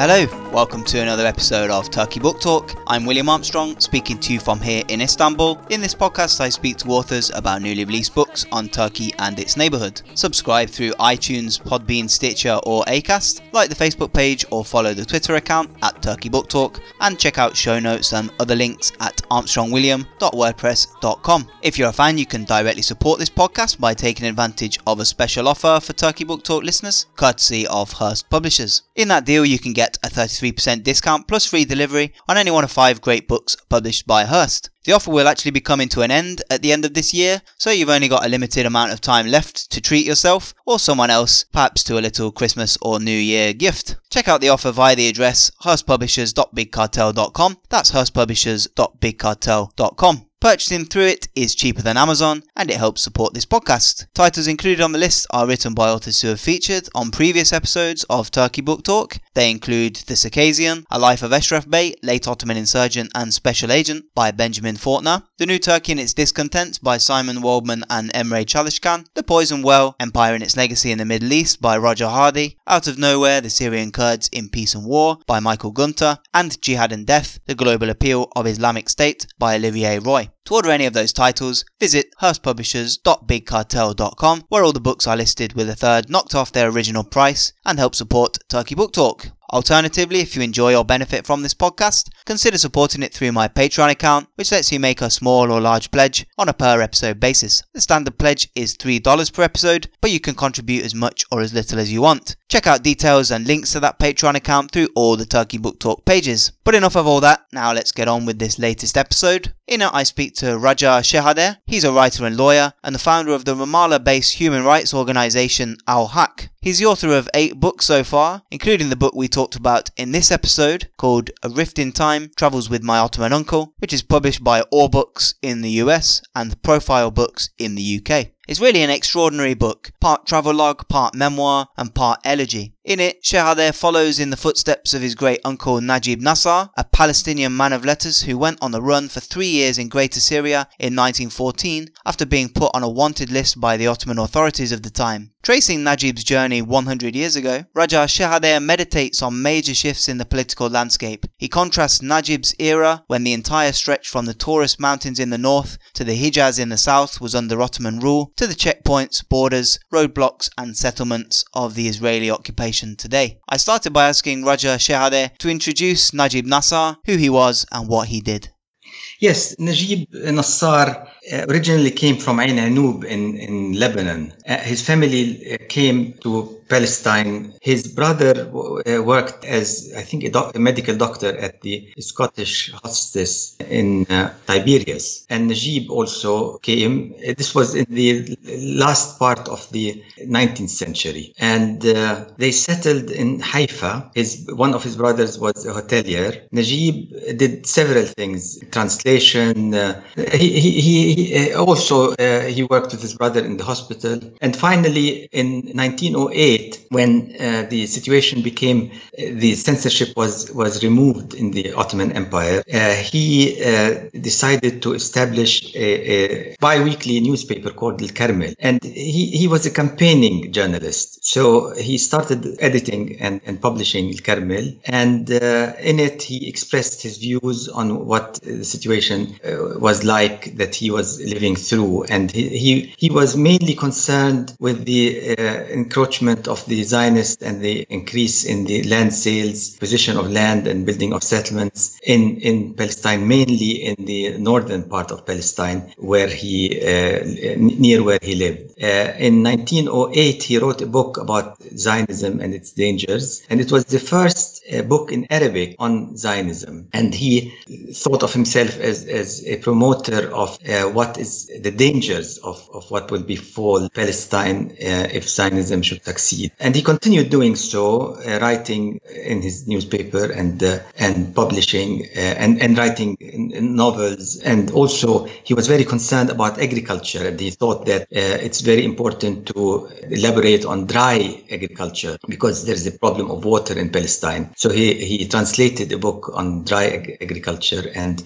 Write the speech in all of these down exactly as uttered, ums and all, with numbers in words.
Hello, welcome to another episode of Turkey Book Talk. I'm William Armstrong, speaking to you from here in Istanbul. In this podcast, I speak to authors about newly released books on Turkey and its neighbourhood. Subscribe through iTunes, Podbean, Stitcher or Acast, like the Facebook page or follow the Twitter account at Turkey Book Talk, and check out show notes and other links at armstrong william dot wordpress dot com. If you're a fan, you can directly support this podcast by taking advantage of a special offer for Turkey Book Talk listeners, courtesy of Hurst Publishers. In that deal, you can get a thirty-three percent discount plus free delivery on any one of five great books published by Hurst. The offer will actually be coming to an end at the end of this year, so you've only got a limited amount of time left to treat yourself or someone else, perhaps to a little Christmas or New Year gift. Check out the offer via the address hurst publishers dot big cartel dot com. That's hurst publishers dot big cartel dot com. Purchasing through it is cheaper than Amazon, and it helps support this podcast. Titles included on the list are written by authors who have featured on previous episodes of Turkey Book Talk. They include The Circassian, A Life of Eshraf Bey, Late Ottoman Insurgent and Special Agent by Benjamin Faulkner, The New Turkey and Its Discontent by Simon Waldman and Emre Çalışkan, The Poison Well, Empire and Its Legacy in the Middle East by Roger Hardy, Out of Nowhere, The Syrian Kurds in Peace and War by Michael Gunter, and Jihad and Death, The Global Appeal of Islamic State by Olivier Roy. To order any of those titles, visit hurst publishers dot big cartel dot com, where all the books are listed with a third knocked off their original price, and help support Turkey Book Talk. Alternatively, if you enjoy or benefit from this podcast, consider supporting it through my Patreon account, which lets you make a small or large pledge on a per episode basis. The standard pledge is three dollars per episode, but you can contribute as much or as little as you want. Check out details and links to that Patreon account through all the Turkey Book Talk pages. But enough of all that, now let's get on with this latest episode. In it I speak to Raja Shehadeh. He's a writer and lawyer, and the founder of the Ramallah-based human rights organisation Al-Haq. He's the author of eight books so far, including the book we talked about in this episode, called A Rift in Time, Travels with My Ottoman Uncle, which is published by All Books in the U S and Profile Books in the U K. It's really an extraordinary book, part travelogue, part memoir, and part elegy. In it, Shehadeh follows in the footsteps of his great uncle Najib Nassar, a Palestinian man of letters who went on the run for three years in Greater Syria in nineteen fourteen after being put on a wanted list by the Ottoman authorities of the time. Tracing Najib's journey one hundred years ago, Raja Shehadeh meditates on major shifts in the political landscape. He contrasts Najib's era, when the entire stretch from the Taurus Mountains in the north to the Hijaz in the south was under Ottoman rule, to the checkpoints, borders, roadblocks and settlements of the Israeli occupation today. I started by asking Raja Shehadeh to introduce Najib Nassar, who he was and what he did. Yes, Najib Nassar originally came from Ain Anoub in, in Lebanon. Uh, his family uh, came to Palestine. His brother uh, worked as, I think, a, doc- a medical doctor at the Scottish Hospice in uh, Tiberias. And Najib also came. Uh, this was in the last part of the nineteenth century. And uh, they settled in Haifa. His, one of his brothers was a hotelier. Najib did several things. Translation. Uh, he, he, he He, uh, also, uh, he worked with his brother in the hospital. And finally, in nineteen oh eight, when uh, the situation became, uh, the censorship was, was removed in the Ottoman Empire, uh, he uh, decided to establish a, a bi-weekly newspaper called Al Karmel. And he, he was a campaigning journalist. So he started editing and, and publishing Al Karmel. And uh, in it, he expressed his views on what the situation uh, was like that he was living through, and he, he he was mainly concerned with the uh, encroachment of the Zionists and the increase in the land sales, position of land and building of settlements in, in Palestine, mainly in the northern part of Palestine, where he uh, near where he lived. Uh, in nineteen oh eight, he wrote a book about Zionism and its dangers, and it was the first uh, book in Arabic on Zionism. And he thought of himself as, as a promoter of uh, what is the dangers of, of what will befall Palestine uh, if Zionism should succeed. And he continued doing so, uh, writing in his newspaper and uh, and publishing uh, and, and writing in, in novels. And also he was very concerned about agriculture, and he thought that uh, it's very important to elaborate on dry agriculture because there's a problem of water in Palestine. So he, he translated a book on dry ag- agriculture and, and was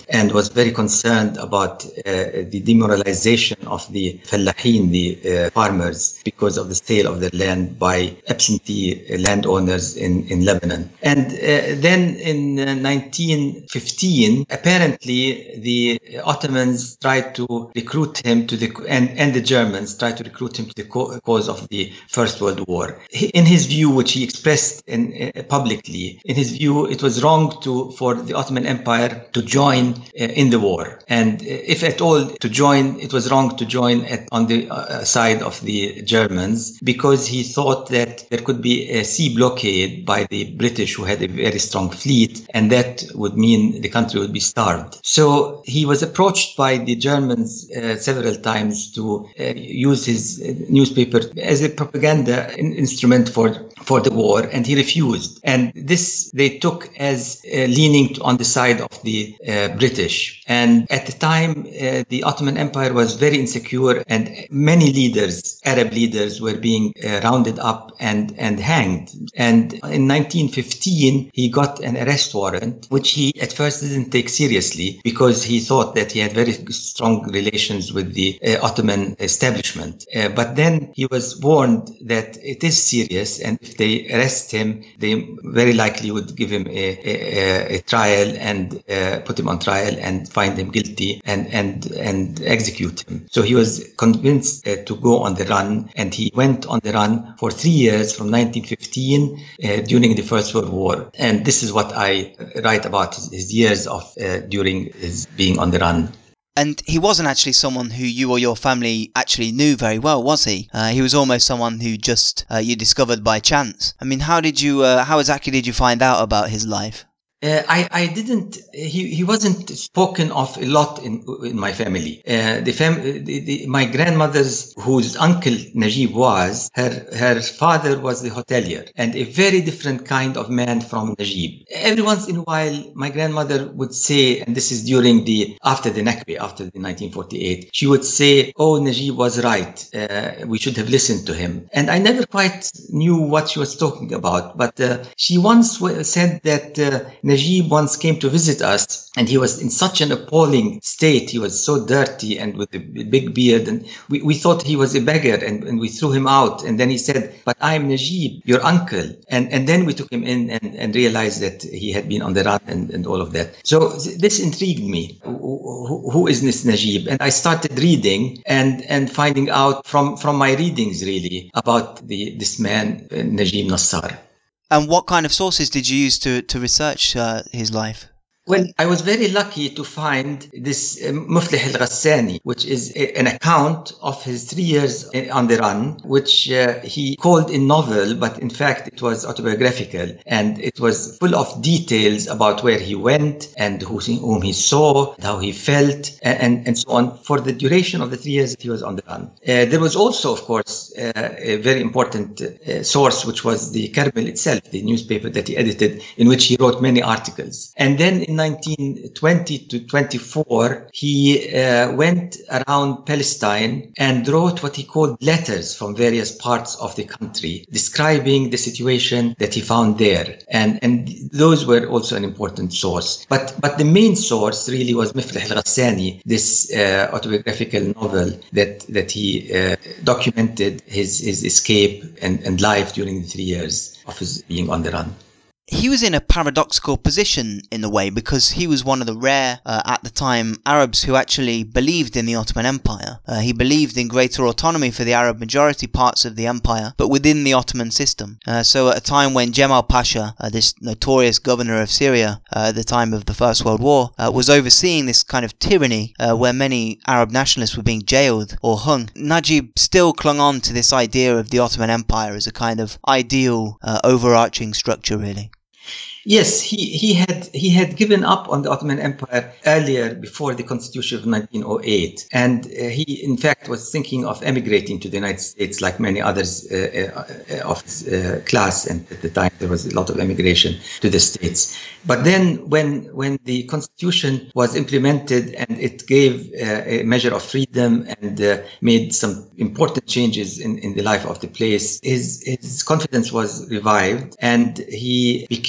very concerned about uh, the demoralization of the Fallahin, the uh, farmers, because of the sale of their land by absentee landowners in, in Lebanon. And uh, then in uh, nineteen fifteen, apparently the Ottomans tried to recruit him to the, and, and the Germans tried to recruit him to the cause of the First World War. In his view, which he expressed in, uh, publicly, in his view, it was wrong to for the Ottoman Empire to join uh, in the war. And uh, if at all to join, it was wrong to join at, on the uh, side of the Germans, because he thought that there could be a sea blockade by the British, who had a very strong fleet, and that would mean the country would be starved. So he was approached by the Germans uh, several times to uh, use his newspaper as a propaganda instrument for for the war, and he refused. And this they took as uh, leaning on the side of the uh, British. And at the time, uh, the Ottoman Empire was very insecure, and many leaders, Arab leaders, were being uh, rounded up and, and hanged. And in nineteen fifteen, he got an arrest warrant, which he at first didn't take seriously, because he thought that he had very strong relations with the uh, Ottoman establishment. Uh, but then he was warned that it is serious, and if they arrest him, they very likely would give him a, a, a trial and uh, put him on trial and find him guilty and, and, and execute him. So he was convinced uh, to go on the run, and he went on the run for three years from nineteen fifteen uh, during the First World War. And this is what I write about his, his years of uh, during his being on the run. And he wasn't actually someone who you or your family actually knew very well, was he? Uh, he was almost someone who just uh, you discovered by chance. I mean, how did you, uh, how exactly did you find out about his life? Uh, I, I didn't, he, he wasn't spoken of a lot in, in my family. Uh, the fam, the, the, my grandmother's, whose uncle Najib was, her, her father was the hotelier, and a very different kind of man from Najib. Every once in a while, my grandmother would say, and this is during the, after the Nakba, after the nineteen forty-eight, she would say, oh, Najib was right. Uh, we should have listened to him. And I never quite knew what she was talking about, but uh, she once said that uh, Najib once came to visit us, and he was in such an appalling state. He was so dirty and with a big beard, and we, we thought he was a beggar, and, and we threw him out. And then he said, but I'm Najib, your uncle. And and then we took him in and, and realized that he had been on the run and, and all of that. So th- this intrigued me. Who, who is this Najib? And I started reading and, and finding out from, from my readings, really, about the this man, uh, Najib Nassar. And what kind of sources did you use to, to research uh, his life? Well, I was very lucky to find this uh, Muflih al-Ghassani, which is a, an account of his three years on the run, which uh, he called a novel, but in fact it was autobiographical, and it was full of details about where he went and who, whom he saw, how he felt, and, and, and so on, for the duration of the three years that he was on the run. Uh, there was also, of course, uh, a very important uh, source, which was the Karbel itself, the newspaper that he edited, in which he wrote many articles. And then in nineteen twenty to twenty-four, he uh, went around Palestine and wrote what he called letters from various parts of the country, describing the situation that he found there. And, and those were also an important source. But, but the main source really was Muflih al-Ghassani, this uh, autobiographical novel that, that he uh, documented his, his escape and, and life during the three years of his being on the run. He was in a paradoxical position in a way, because he was one of the rare, uh, at the time, Arabs who actually believed in the Ottoman Empire. Uh, he believed in greater autonomy for the Arab majority parts of the empire, but within the Ottoman system. Uh, so at a time when Jemal Pasha, uh, this notorious governor of Syria uh, at the time of the First World War, uh, was overseeing this kind of tyranny uh, where many Arab nationalists were being jailed or hung, Najib still clung on to this idea of the Ottoman Empire as a kind of ideal, uh, overarching structure, really. Yes, he, he had he had given up on the Ottoman Empire earlier, before the Constitution of nineteen oh eight, and uh, he in fact was thinking of emigrating to the United States, like many others uh, uh, of his uh, class. And at the time there was a lot of emigration to the States. But then when when the Constitution was implemented and it gave uh, a measure of freedom and uh, made some important changes in, in the life of the place, his his confidence was revived, and he became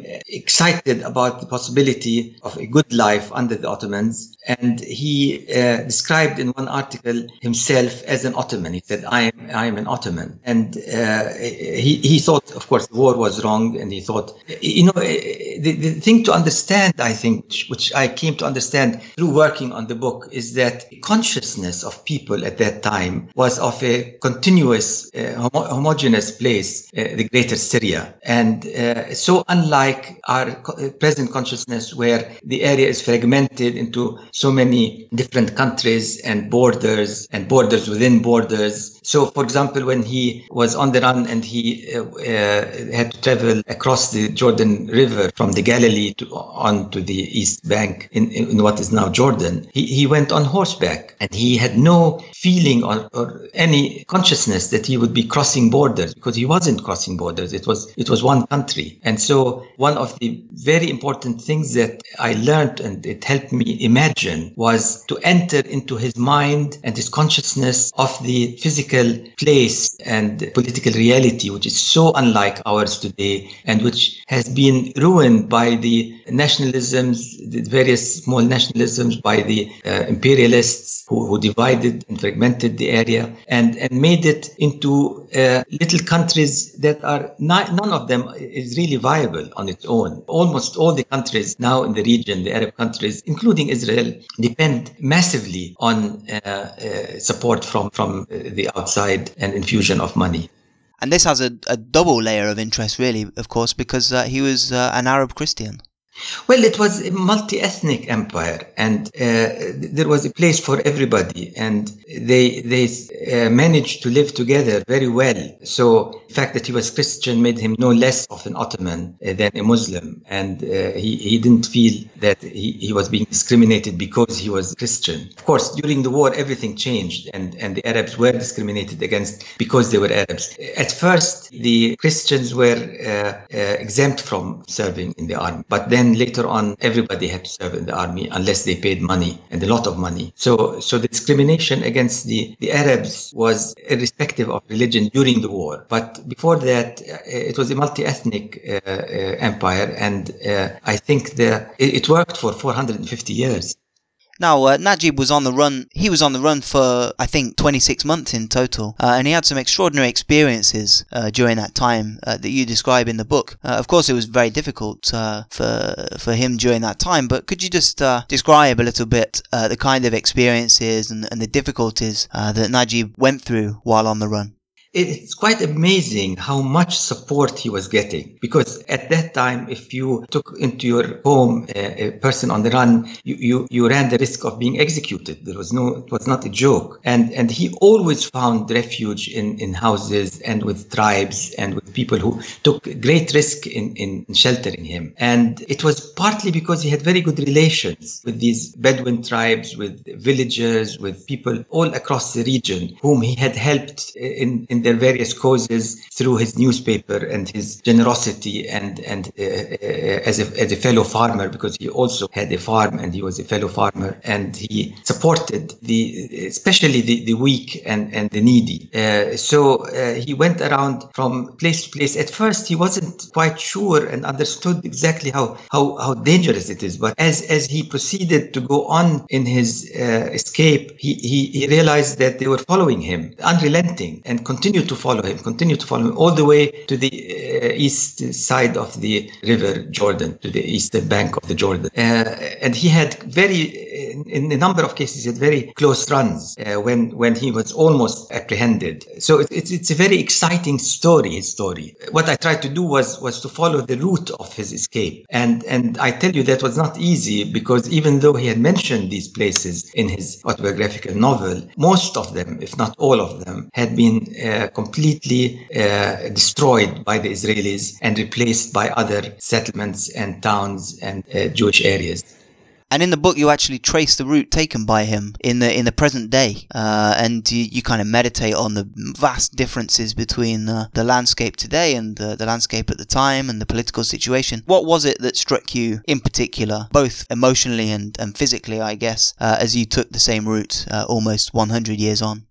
excited about the possibility of a good life under the Ottomans. And he uh, described in one article himself as an Ottoman. He said, I am, I am an Ottoman. And uh, he, he thought, of course, the war was wrong. And he thought, you know, the, the thing to understand, I think, which, which I came to understand through working on the book, is that the consciousness of people at that time was of a continuous, uh, homo- homogeneous place, uh, the Greater Syria. And uh, so unlike our co- present consciousness, where the area is fragmented into so many different countries and borders and borders within borders. So, for example, when he was on the run and he uh, uh, had to travel across the Jordan River from the Galilee to, on to the East Bank in, in what is now Jordan, he, he went on horseback, and he had no feeling or, or any consciousness that he would be crossing borders, because he wasn't crossing borders. It was it was one country. And so one of the very important things that I learned, and it helped me imagine, was to enter into his mind and his consciousness of the physical place and political reality, which is so unlike ours today, and which has been ruined by the nationalisms, the various small nationalisms, by the uh, imperialists who, who divided and fragmented the area and, and made it into uh, little countries that are not, none of them is really viable on its own. Almost all the countries now in the region, the Arab countries, including Israel, depend massively on uh, uh, support from, from the outside and infusion of money. And this has a, a double layer of interest, really, of course, because uh, he was uh, an Arab Christian. Well, it was a multi-ethnic empire, and uh, there was a place for everybody, and they they uh, managed to live together very well. So the fact that he was Christian made him no less of an Ottoman uh, than a Muslim, and uh, he, he didn't feel that he, he was being discriminated because he was Christian. Of course, during the war, everything changed, and, and the Arabs were discriminated against because they were Arabs. At first, the Christians were uh, uh, exempt from serving in the army, but then later on, everybody had to serve in the army unless they paid money, and a lot of money. So, so the discrimination against the, the Arabs was irrespective of religion during the war. But before that, uh, it was a multi-ethnic uh, uh, empire, and uh, I think the, it, it worked for four hundred fifty years. Now, uh, Najib was on the run. He was on the run for, I think, twenty-six months in total. Uh, and he had some extraordinary experiences uh, during that time uh, that you describe in the book. Uh, of course, it was very difficult uh, for for him during that time. But could you just uh, describe a little bit uh, the kind of experiences and, and the difficulties uh, that Najib went through while on the run? It's quite amazing how much support he was getting, because at that time, if you took into your home a, a person on the run, you, you, you ran the risk of being executed. There was no, it was not a joke. And, and he always found refuge in, in houses and with tribes and with people who took great risk in, in sheltering him. And it was partly because he had very good relations with these Bedouin tribes, with villagers, with people all across the region whom he had helped in, in their various causes through his newspaper and his generosity and and uh, uh, as a as a fellow farmer, because he also had a farm and he was a fellow farmer, and he supported the especially the, the weak and and the needy. Uh, so uh, he went around from place to place. At first, he wasn't quite sure and understood exactly how how how dangerous it is. But as as he proceeded to go on in his uh, escape, he, he he realized that they were following him, unrelenting, and continued to follow him, continue to follow him all the way to the uh, east side of the river Jordan, to the eastern bank of the Jordan. Uh, and he had very, in a number of cases, he had very close runs uh, when when he was almost apprehended. So it, it's it's a very exciting story, his story. What I tried to do was was to follow the route of his escape. And, and I tell you that was not easy, because even though he had mentioned these places in his autobiographical novel, most of them, if not all of them, had been uh, completely uh, destroyed by the Israelis and replaced by other settlements and towns and uh, Jewish areas. And in the book, you actually trace the route taken by him in the in the present day, uh, and you, you kind of meditate on the vast differences between uh, the landscape today and uh, the landscape at the time and the political situation. What was it that struck you in particular, both emotionally and, and physically, I guess, uh, as you took the same route uh, almost one hundred years on?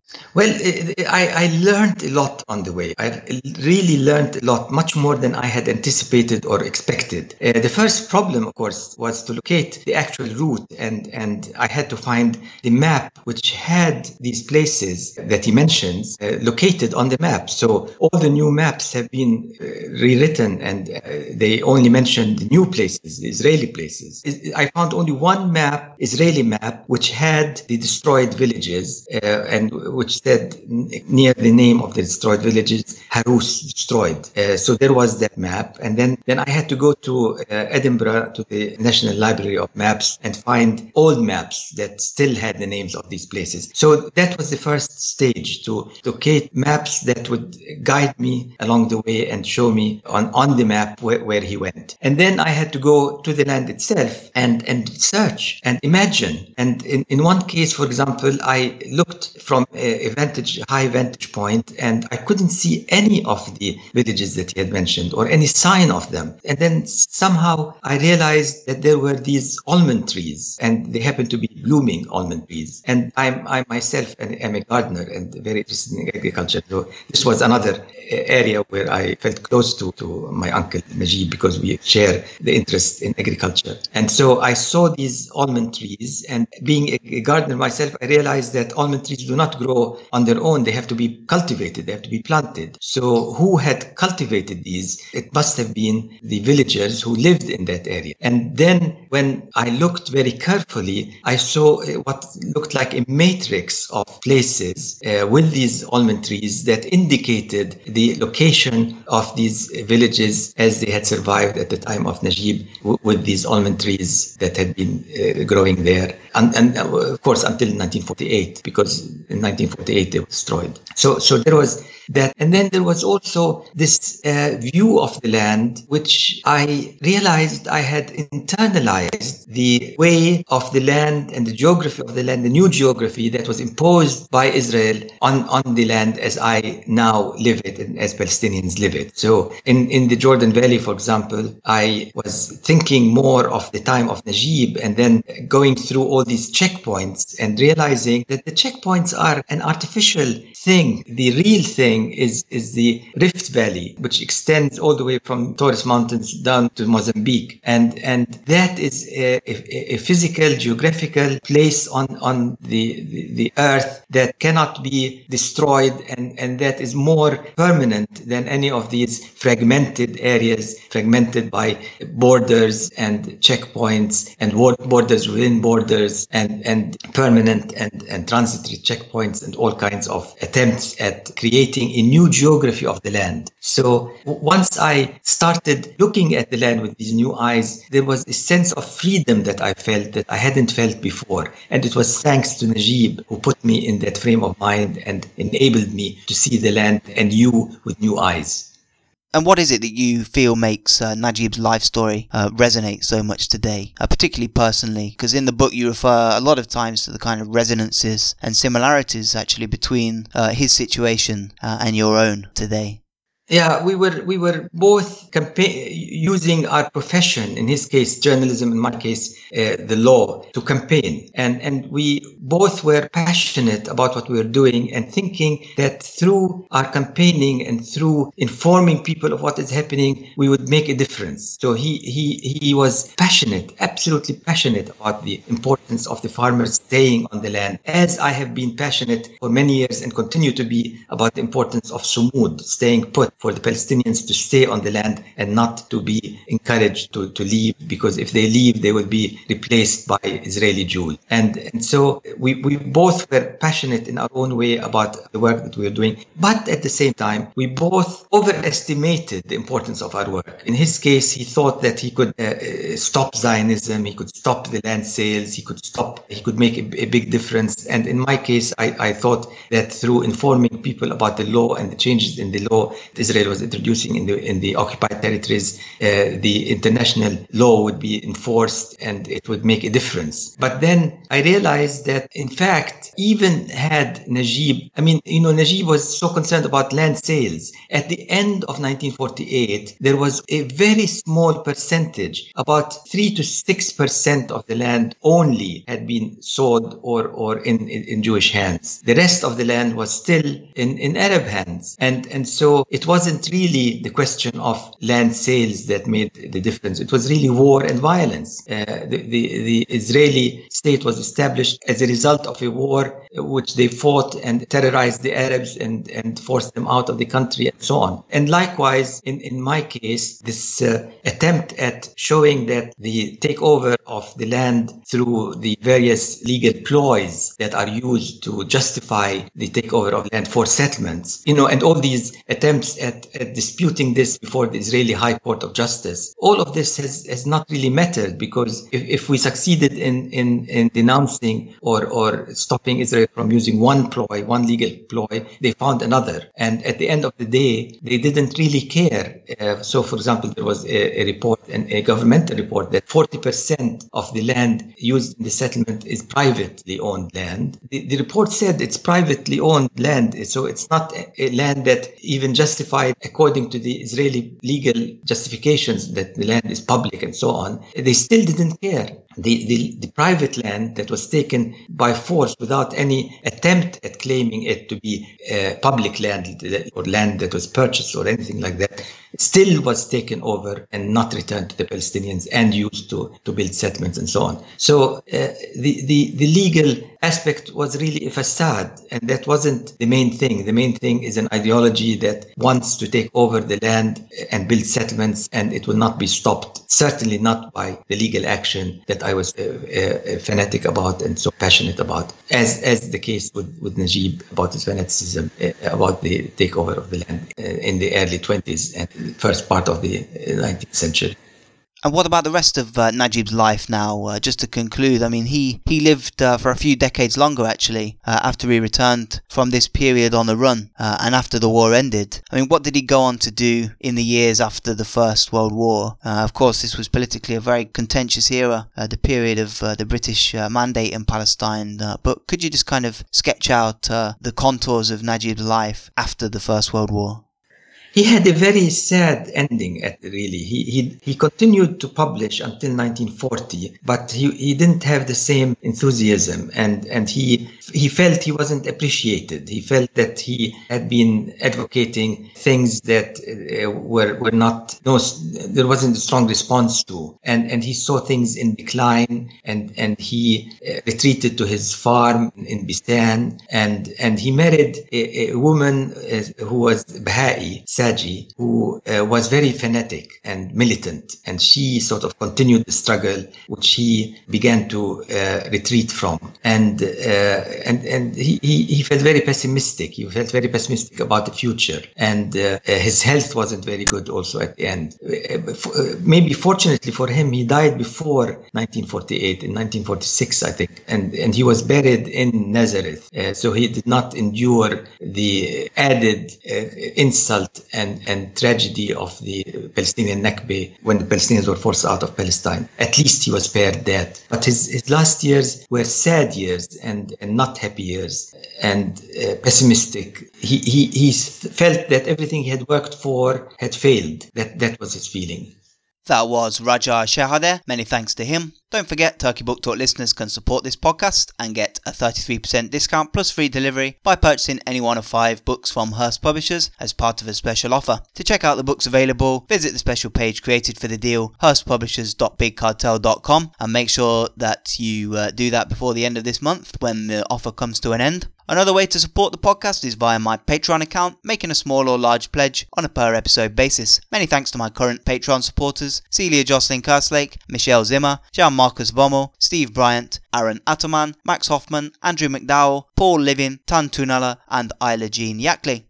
Well, I, I learned a lot on the way. I really learned a lot, much more than I had anticipated or expected. Uh, the first problem, of course, was to locate the actual route, and, and I had to find the map which had these places that he mentions uh, located on the map. So all the new maps have been uh, rewritten, and uh, they only mention the new places, the Israeli places. I found only one map, Israeli map, which had the destroyed villages uh, and which said near the name of the destroyed villages, Harus, destroyed. Uh, so there was that map. And then, then I had to go to uh, Edinburgh, to the National Library of Maps, and find old maps that still had the names of these places. So that was the first stage, to locate maps that would guide me along the way and show me on, on the map where, where he went. And then I had to go to the land itself and, and search and imagine. And in, in one case, for example, I looked from a a vantage, high vantage point, and I couldn't see any of the villages that he had mentioned or any sign of them. And then somehow I realized that there were these almond trees, and they happened to be blooming almond trees. And I'm, I myself am a gardener and very interested in agriculture. So this was another area where I felt close to, to my uncle Najib, because we share the interest in agriculture. And so I saw these almond trees, and being a gardener myself, I realized that almond trees do not grow on their own. They have to be cultivated, they have to be planted. So who had cultivated these? It must have been the villagers who lived in that area. And then when I looked very carefully, I saw what looked like a matrix of places uh, with these almond trees that indicated the location of these villages as they had survived at the time of Najib, w- with these almond trees that had been uh, growing there. And, and uh, of course, until nineteen forty-eight, because in nineteen forty-eight they were destroyed. So, so there was that. And then there was also this uh, view of the land, which I realized I had internalized the way of the land and the geography of the land, the new geography that was imposed by Israel on, on the land as I now live it and as Palestinians live it. So in, in the Jordan Valley, for example, I was thinking more of the time of Najib, and then going through all these checkpoints and realizing that the checkpoints are an artificial thing. The real thing is, is the Rift Valley, which extends all the way from Taurus Mountains down to Mozambique. And, and that is a, a, a physical, geographical place on, on the, the, the earth that cannot be destroyed, and, and that is more permanent than any of these fragmented areas, fragmented by borders and checkpoints and borders within borders and, and permanent and, and transitory checkpoints and all kinds of attempts at creating a new geography of the land. So once I started looking at the land with these new eyes, there was a sense of freedom that I felt that I hadn't felt before. And it was thanks to Najib who put me in that frame of mind and enabled me to see the land anew with new eyes. And what is it that you feel makes uh, Najib's life story uh, resonate so much today, uh, particularly personally? Because in the book you refer a lot of times to the kind of resonances and similarities actually between uh, his situation uh, and your own today. Yeah, we were we were both campa- using our profession, in his case journalism, in my case uh, the law, to campaign, and and we both were passionate about what we were doing and thinking that through our campaigning and through informing people of what is happening, we would make a difference. So he he he was passionate, absolutely passionate about the importance of the farmers staying on the land, as I have been passionate for many years and continue to be about the importance of sumud, staying put, for the Palestinians to stay on the land and not to be encouraged to, to leave, because if they leave, they will be replaced by Israeli Jews. And, and so we, we both were passionate in our own way about the work that we were doing. But at the same time, we both overestimated the importance of our work. In his case, he thought that he could uh, stop Zionism, he could stop the land sales, he could stop, he could make a, a big difference. And in my case, I, I thought that through informing people about the law and the changes in the law, Israel was introducing in the in the occupied territories, uh, the international law would be enforced and it would make a difference. But then I realized that, in fact, even had Najib, I mean, you know, Najib was so concerned about land sales. At the end of nineteen forty-eight, there was a very small percentage, about three to six percent of the land only had been sold or, or in, in, in Jewish hands. The rest of the land was still in, in Arab hands. And, and so it wasn't really the question of land sales that made the difference. It was really war and violence. Uh, the, the, the Israeli state was established as a result of a war which they fought and terrorized the Arabs and, and forced them out of the country and so on. And likewise, in, in my case, this uh, attempt at showing that the takeover of the land through the various legal ploys that are used to justify the takeover of land for settlements, you know, and all these attempts at, at disputing this before the Israeli High Court of Justice, all of this has, has not really mattered, because if, if we succeeded in, in, in denouncing or, or stopping Israel from using one ploy, one legal ploy, they found another. And at the end of the day, they didn't really care. Uh, so, for example, there was a, a report, and a governmental report, that forty percent of the land used in the settlement is privately owned land. The, the report said it's privately owned land, so it's not a, a land that even justified according to the Israeli legal justifications that the land is public and so on. They still didn't care. The, the, the private land that was taken by force without any attempt at claiming it to be uh, public land or land that was purchased or anything like that still was taken over and not returned to the Palestinians and used to, to build settlements and so on. So uh, the, the, the legal aspect was really a facade, and that wasn't the main thing. The main thing is an ideology that wants to take over the land and build settlements, and it will not be stopped, certainly not by the legal action that I was uh, uh, fanatic about and so passionate about, as as the case with, with Najib about his fanaticism uh, about the takeover of the land uh, in the early twenties and first part of the nineteenth century. And what about the rest of uh, Najib's life now? Uh, just to conclude, I mean, he, he lived uh, for a few decades longer, actually, uh, after he returned from this period on the run uh, and after the war ended. I mean, what did he go on to do in the years after the First World War? Uh, of course, this was politically a very contentious era, uh, the period of uh, the British uh, mandate in Palestine. Uh, but could you just kind of sketch out uh, the contours of Najib's life after the First World War? He had a very sad ending, at really. He, he he continued to publish until nineteen forty, but he, he didn't have the same enthusiasm, and, and he he felt he wasn't appreciated. He felt that he had been advocating things that uh, were were not, no, there wasn't a strong response to, and and he saw things in decline, and and he uh, retreated to his farm in Bistan, and and he married a, a woman uh, who was Baha'i, Saji, who uh, was very fanatic and militant, and she sort of continued the struggle which he began to uh, retreat from, and uh, and and he, he he felt very pessimistic. He felt very pessimistic about the future, and uh, his health wasn't very good also at the end. Uh, maybe fortunately for him, he died before nineteen forty-eight, in nineteen forty-six, I think, and and he was buried in Nazareth, uh, so he did not endure the added uh, insult and, and tragedy of the Palestinian Nakba when the Palestinians were forced out of Palestine. At least he was spared that. But his, his last years were sad years and, and not happy years and uh, pessimistic. He, he, he felt that everything he had worked for had failed. That, that was his feeling. That was Raja Shehadeh. Many thanks to him. Don't forget, Turkey Book Talk listeners can support this podcast and get a thirty-three percent discount plus free delivery by purchasing any one of five books from Hearst Publishers as part of a special offer. To check out the books available, visit the special page created for the deal, hurst publishers dot big cartel dot com, and make sure that you uh, do that before the end of this month when the offer comes to an end. Another way to support the podcast is via my Patreon account, making a small or large pledge on a per episode basis. Many thanks to my current Patreon supporters: Celia Jocelyn Kerslake, Michelle Zimmer, Jean Marcus Bommel, Steve Bryant, Aaron Atterman, Max Hoffman, Andrew McDowell, Paul Livin, Tan Tunala, and Isla Jean Yackley.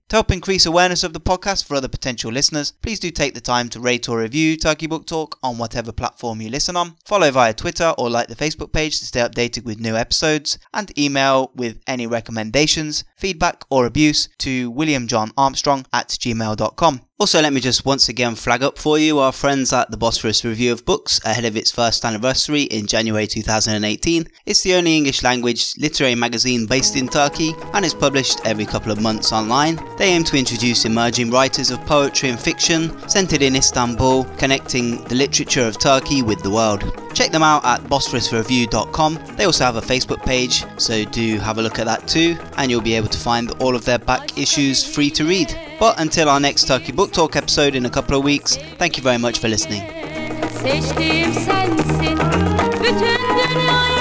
To help increase awareness of the podcast for other potential listeners, please do take the time to rate or review Turkey Book Talk on whatever platform you listen on, follow via Twitter or like the Facebook page to stay updated with new episodes, and email with any recommendations, feedback or abuse to williamjohnarmstrong at gmail dot com. Also, let me just once again flag up for you our friends at the Bosphorus Review of Books ahead of its first anniversary in January two thousand eighteen. It's the only English language literary magazine based in Turkey and is published every couple of months online. They aim to introduce emerging writers of poetry and fiction centered in Istanbul, connecting the literature of Turkey with the world. Check them out at bosphorus review dot com. They also have a Facebook page, so do have a look at that too, and you'll be able to find all of their back issues free to read. But until our next Turkey Book Talk episode in a couple of weeks, thank you very much for listening. Seçtiğim sensin, bütün dünyayı